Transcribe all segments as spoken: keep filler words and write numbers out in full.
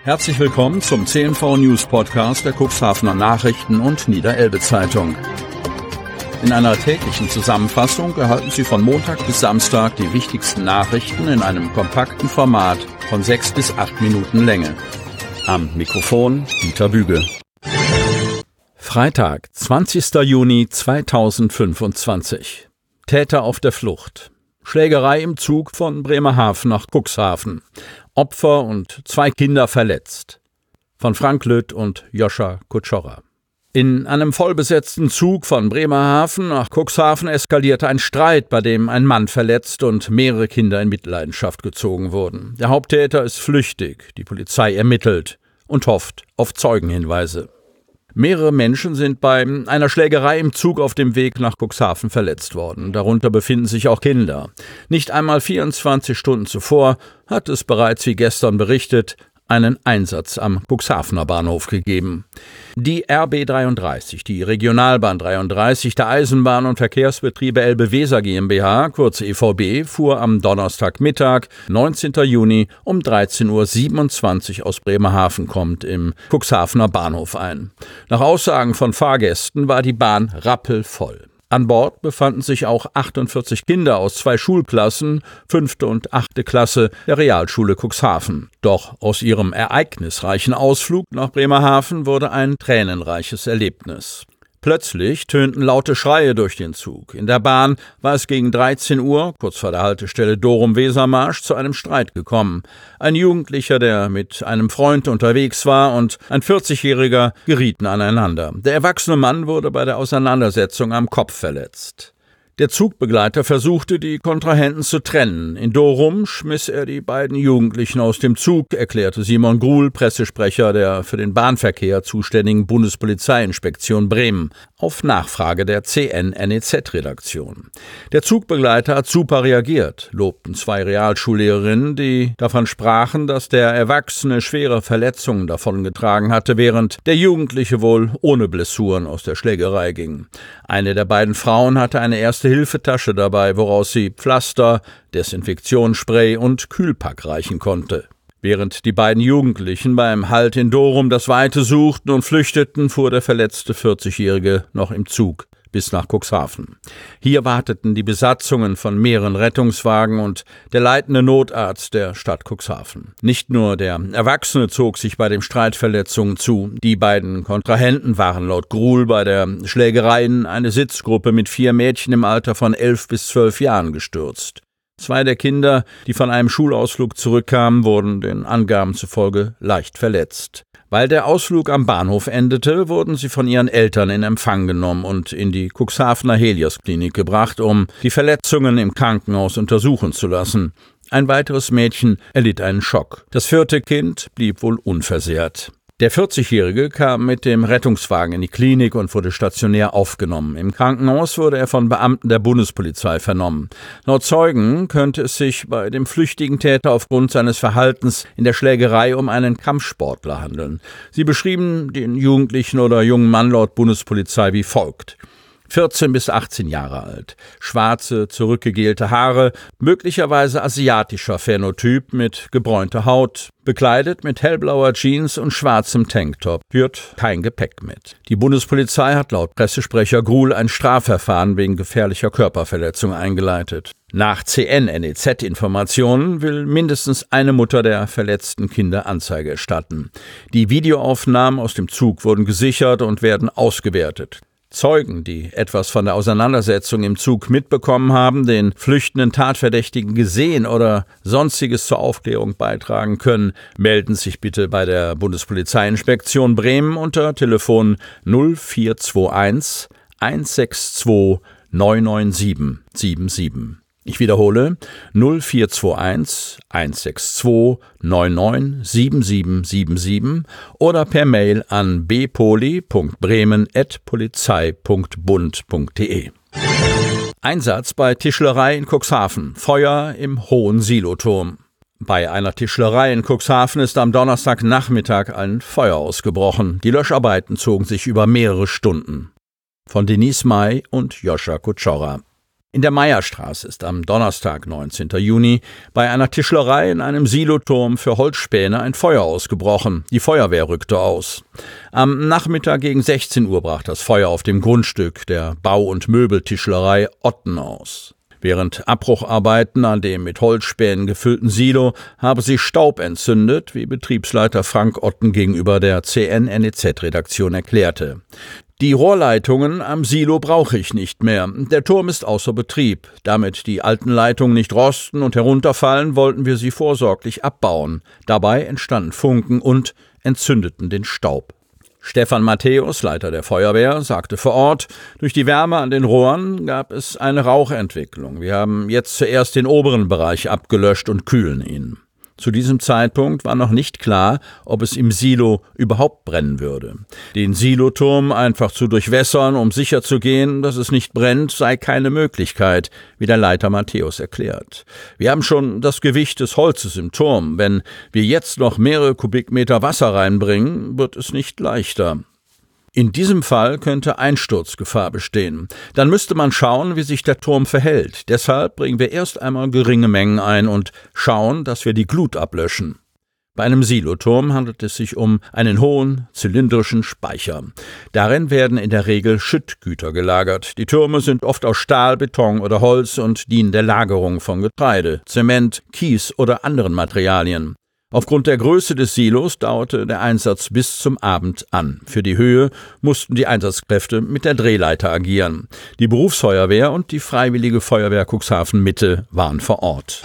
Herzlich willkommen zum C N V News Podcast der Cuxhavener Nachrichten und Niederelbe Zeitung. In einer täglichen Zusammenfassung erhalten Sie von Montag bis Samstag die wichtigsten Nachrichten in einem kompakten Format von sechs bis acht Minuten Länge. Am Mikrofon Dieter Büge. Freitag, zwanzigster Juni zweitausendfünfundzwanzig. Täter auf der Flucht. Schlägerei im Zug von Bremerhaven nach Cuxhaven. Opfer und zwei Kinder verletzt. Von Frank Lütt und Joscha Kutschora. In einem vollbesetzten Zug von Bremerhaven nach Cuxhaven eskalierte ein Streit, bei dem ein Mann verletzt und mehrere Kinder in Mitleidenschaft gezogen wurden. Der Haupttäter ist flüchtig. Die Polizei ermittelt und hofft auf Zeugenhinweise. Mehrere Menschen sind bei einer Schlägerei im Zug auf dem Weg nach Cuxhaven verletzt worden. Darunter befinden sich auch Kinder. Nicht einmal vierundzwanzig Stunden zuvor hat es bereits, wie gestern berichtet, einen Einsatz am Cuxhavener Bahnhof gegeben. Die R B dreiunddreißig, die Regionalbahn dreiunddreißig der Eisenbahn- und Verkehrsbetriebe Elbe-Weser GmbH, kurz E V B, fuhr am Donnerstagmittag, neunzehnten Juni um dreizehn Uhr siebenundzwanzig aus Bremerhaven kommt im Cuxhavener Bahnhof ein. Nach Aussagen von Fahrgästen war die Bahn rappelvoll. An Bord befanden sich auch achtundvierzig Kinder aus zwei Schulklassen, fünfte und achte Klasse der Realschule Cuxhaven. Doch aus ihrem ereignisreichen Ausflug nach Bremerhaven wurde ein tränenreiches Erlebnis. Plötzlich tönten laute Schreie durch den Zug. In der Bahn war es gegen dreizehn Uhr, kurz vor der Haltestelle Dorum-Wesermarsch, zu einem Streit gekommen. Ein Jugendlicher, der mit einem Freund unterwegs war, und ein vierzigjähriger gerieten aneinander. Der erwachsene Mann wurde bei der Auseinandersetzung am Kopf verletzt. Der Zugbegleiter versuchte, die Kontrahenten zu trennen. In Dorum schmiss er die beiden Jugendlichen aus dem Zug, erklärte Simon Gruhl, Pressesprecher der für den Bahnverkehr zuständigen Bundespolizeiinspektion Bremen, auf Nachfrage der C N N E Z-Redaktion. Der Zugbegleiter hat super reagiert, lobten zwei Realschullehrerinnen, die davon sprachen, dass der Erwachsene schwere Verletzungen davongetragen hatte, während der Jugendliche wohl ohne Blessuren aus der Schlägerei ging. Eine der beiden Frauen hatte eine erste Hilfetasche dabei, woraus sie Pflaster, Desinfektionsspray und Kühlpack reichen konnte. Während die beiden Jugendlichen beim Halt in Dorum das Weite suchten und flüchteten, fuhr der verletzte vierzigjährige noch im Zug bis nach Cuxhaven. Hier warteten die Besatzungen von mehreren Rettungswagen und der leitende Notarzt der Stadt Cuxhaven. Nicht nur der Erwachsene zog sich bei dem Streit Verletzungen zu. Die beiden Kontrahenten waren laut Gruhl bei der Schlägerei in eine Sitzgruppe mit vier Mädchen im Alter von elf bis zwölf Jahren gestürzt. Zwei der Kinder, die von einem Schulausflug zurückkamen, wurden den Angaben zufolge leicht verletzt. Weil der Ausflug am Bahnhof endete, wurden sie von ihren Eltern in Empfang genommen und in die Cuxhavener Helios-Klinik gebracht, um die Verletzungen im Krankenhaus untersuchen zu lassen. Ein weiteres Mädchen erlitt einen Schock. Das vierte Kind blieb wohl unversehrt. Der vierzigjährige kam mit dem Rettungswagen in die Klinik und wurde stationär aufgenommen. Im Krankenhaus wurde er von Beamten der Bundespolizei vernommen. Laut Zeugen könnte es sich bei dem flüchtigen Täter aufgrund seines Verhaltens in der Schlägerei um einen Kampfsportler handeln. Sie beschrieben den Jugendlichen oder jungen Mann laut Bundespolizei wie folgt: vierzehn bis achtzehn Jahre alt, schwarze, zurückgegelte Haare, möglicherweise asiatischer Phänotyp mit gebräunter Haut, bekleidet mit hellblauer Jeans und schwarzem Tanktop, führt kein Gepäck mit. Die Bundespolizei hat laut Pressesprecher Gruhl ein Strafverfahren wegen gefährlicher Körperverletzung eingeleitet. Nach C N N E Z-Informationen will mindestens eine Mutter der verletzten Kinder Anzeige erstatten. Die Videoaufnahmen aus dem Zug wurden gesichert und werden ausgewertet. Zeugen, die etwas von der Auseinandersetzung im Zug mitbekommen haben, den flüchtenden Tatverdächtigen gesehen oder Sonstiges zur Aufklärung beitragen können, melden sich bitte bei der Bundespolizeiinspektion Bremen unter Telefon null vier zwei eins eins sechs zwei neun neun sieben sieben sieben. Ich wiederhole null vier zwei eins eins sechs zwei neun neun sieben sieben sieben sieben oder per Mail an b poli punkt bremen at polizei punkt bund punkt de. Einsatz bei Tischlerei in Cuxhaven. Feuer im Hohen Siloturm. Bei einer Tischlerei in Cuxhaven ist am Donnerstagnachmittag ein Feuer ausgebrochen. Die Löscharbeiten zogen sich über mehrere Stunden. Von Denise May und Joscha Kutschora. In der Meierstraße ist am Donnerstag, neunzehnten Juni, bei einer Tischlerei in einem Siloturm für Holzspäne ein Feuer ausgebrochen. Die Feuerwehr rückte aus. Am Nachmittag gegen sechzehn Uhr brach das Feuer auf dem Grundstück der Bau- und Möbeltischlerei Otten aus. Während Abbrucharbeiten an dem mit Holzspänen gefüllten Silo habe sich Staub entzündet, wie Betriebsleiter Frank Otten gegenüber der C N N E Z-Redaktion erklärte. Die Rohrleitungen am Silo brauche ich nicht mehr. Der Turm ist außer Betrieb. Damit die alten Leitungen nicht rosten und herunterfallen, wollten wir sie vorsorglich abbauen. Dabei entstanden Funken und entzündeten den Staub. Stefan Matthäus, Leiter der Feuerwehr, sagte vor Ort, durch die Wärme an den Rohren gab es eine Rauchentwicklung. Wir haben jetzt zuerst den oberen Bereich abgelöscht und kühlen ihn. Zu diesem Zeitpunkt war noch nicht klar, ob es im Silo überhaupt brennen würde. Den Siloturm einfach zu durchwässern, um sicherzugehen, dass es nicht brennt, sei keine Möglichkeit, wie der Leiter Matthäus erklärt. Wir haben schon das Gewicht des Holzes im Turm. Wenn wir jetzt noch mehrere Kubikmeter Wasser reinbringen, wird es nicht leichter. In diesem Fall könnte Einsturzgefahr bestehen. Dann müsste man schauen, wie sich der Turm verhält. Deshalb bringen wir erst einmal geringe Mengen ein und schauen, dass wir die Glut ablöschen. Bei einem Siloturm handelt es sich um einen hohen, zylindrischen Speicher. Darin werden in der Regel Schüttgüter gelagert. Die Türme sind oft aus Stahl, Beton oder Holz und dienen der Lagerung von Getreide, Zement, Kies oder anderen Materialien. Aufgrund der Größe des Silos dauerte der Einsatz bis zum Abend an. Für die Höhe mussten die Einsatzkräfte mit der Drehleiter agieren. Die Berufsfeuerwehr und die Freiwillige Feuerwehr Cuxhaven Mitte waren vor Ort.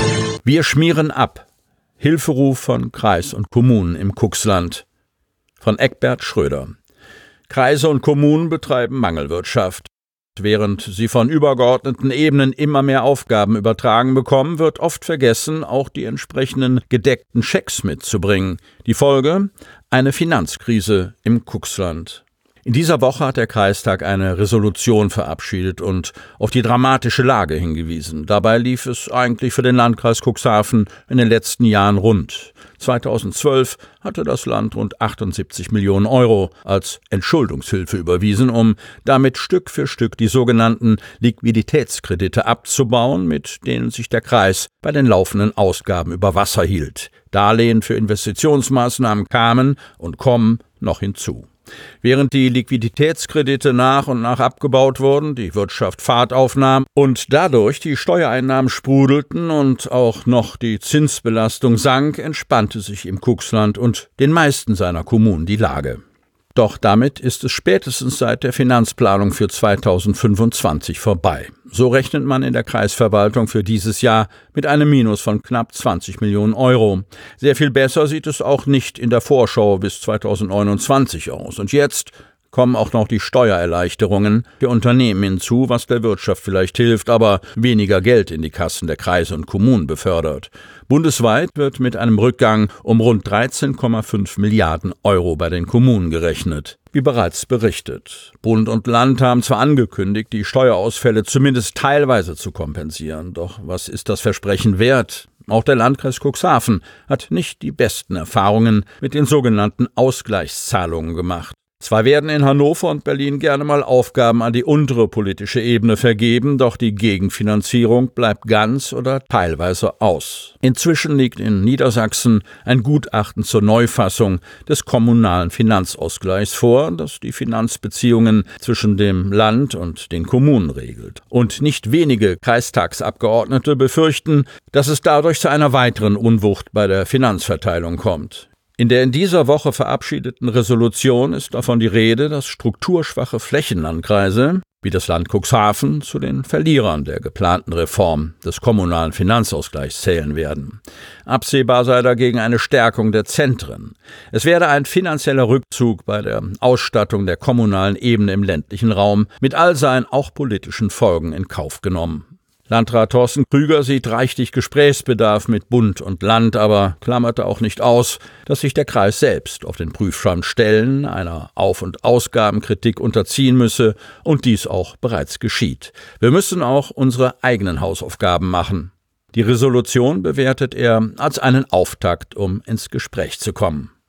Wir schmieren ab. Hilferuf von Kreis und Kommunen im Cuxland. Von Eckbert Schröder. Kreise und Kommunen betreiben Mangelwirtschaft. Während sie von übergeordneten Ebenen immer mehr Aufgaben übertragen bekommen, wird oft vergessen, auch die entsprechenden gedeckten Schecks mitzubringen. Die Folge? Eine Finanzkrise im Cuxland. In dieser Woche hat der Kreistag eine Resolution verabschiedet und auf die dramatische Lage hingewiesen. Dabei lief es eigentlich für den Landkreis Cuxhaven in den letzten Jahren rund. zweitausendzwölf hatte das Land rund achtundsiebzig Millionen Euro als Entschuldungshilfe überwiesen, um damit Stück für Stück die sogenannten Liquiditätskredite abzubauen, mit denen sich der Kreis bei den laufenden Ausgaben über Wasser hielt. Darlehen für Investitionsmaßnahmen kamen und kommen noch hinzu. Während die Liquiditätskredite nach und nach abgebaut wurden, die Wirtschaft Fahrt aufnahm und dadurch die Steuereinnahmen sprudelten und auch noch die Zinsbelastung sank, entspannte sich im Cuxland und den meisten seiner Kommunen die Lage. Doch damit ist es spätestens seit der Finanzplanung für zweitausendfünfundzwanzig vorbei. So rechnet man in der Kreisverwaltung für dieses Jahr mit einem Minus von knapp zwanzig Millionen Euro. Sehr viel besser sieht es auch nicht in der Vorschau bis zweitausendneunundzwanzig aus. Und jetzt kommen auch noch die Steuererleichterungen für Unternehmen hinzu, was der Wirtschaft vielleicht hilft, aber weniger Geld in die Kassen der Kreise und Kommunen befördert. Bundesweit wird mit einem Rückgang um rund dreizehn Komma fünf Milliarden Euro bei den Kommunen gerechnet. Wie bereits berichtet. Bund und Land haben zwar angekündigt, die Steuerausfälle zumindest teilweise zu kompensieren, doch was ist das Versprechen wert? Auch der Landkreis Cuxhaven hat nicht die besten Erfahrungen mit den sogenannten Ausgleichszahlungen gemacht. Zwar werden in Hannover und Berlin gerne mal Aufgaben an die untere politische Ebene vergeben, doch die Gegenfinanzierung bleibt ganz oder teilweise aus. Inzwischen liegt in Niedersachsen ein Gutachten zur Neufassung des kommunalen Finanzausgleichs vor, das die Finanzbeziehungen zwischen dem Land und den Kommunen regelt. Und nicht wenige Kreistagsabgeordnete befürchten, dass es dadurch zu einer weiteren Unwucht bei der Finanzverteilung kommt. In der in dieser Woche verabschiedeten Resolution ist davon die Rede, dass strukturschwache Flächenlandkreise wie das Land Cuxhaven zu den Verlierern der geplanten Reform des kommunalen Finanzausgleichs zählen werden. Absehbar sei dagegen eine Stärkung der Zentren. Es werde ein finanzieller Rückzug bei der Ausstattung der kommunalen Ebene im ländlichen Raum mit all seinen auch politischen Folgen in Kauf genommen. Landrat Thorsten Krüger sieht reichlich Gesprächsbedarf mit Bund und Land, aber klammerte auch nicht aus, dass sich der Kreis selbst auf den Prüfstand stellen, einer Auf- und Ausgabenkritik unterziehen müsse und dies auch bereits geschieht. Wir müssen auch unsere eigenen Hausaufgaben machen. Die Resolution bewertet er als einen Auftakt, um ins Gespräch zu kommen.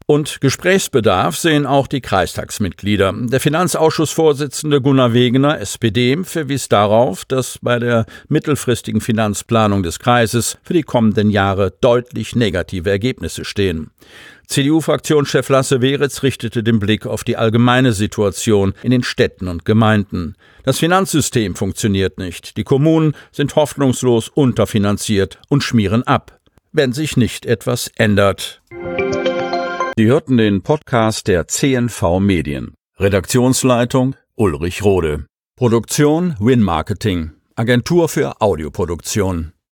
Und Gesprächsbedarf sehen auch die Kreistagsmitglieder. Der Finanzausschussvorsitzende Gunnar Wegener, S P D, verwies darauf, dass bei der mittelfristigen Finanzplanung des Kreises für die kommenden Jahre deutlich negative Ergebnisse stehen. C D U-Fraktionschef Lasse Weritz richtete den Blick auf die allgemeine Situation in den Städten und Gemeinden. Das Finanzsystem funktioniert nicht. Die Kommunen sind hoffnungslos unterfinanziert und schmieren ab, wenn sich nicht etwas ändert. Sie hörten den Podcast der C N V Medien. Redaktionsleitung Ulrich Rode. Produktion Win Marketing, Agentur für Audioproduktion.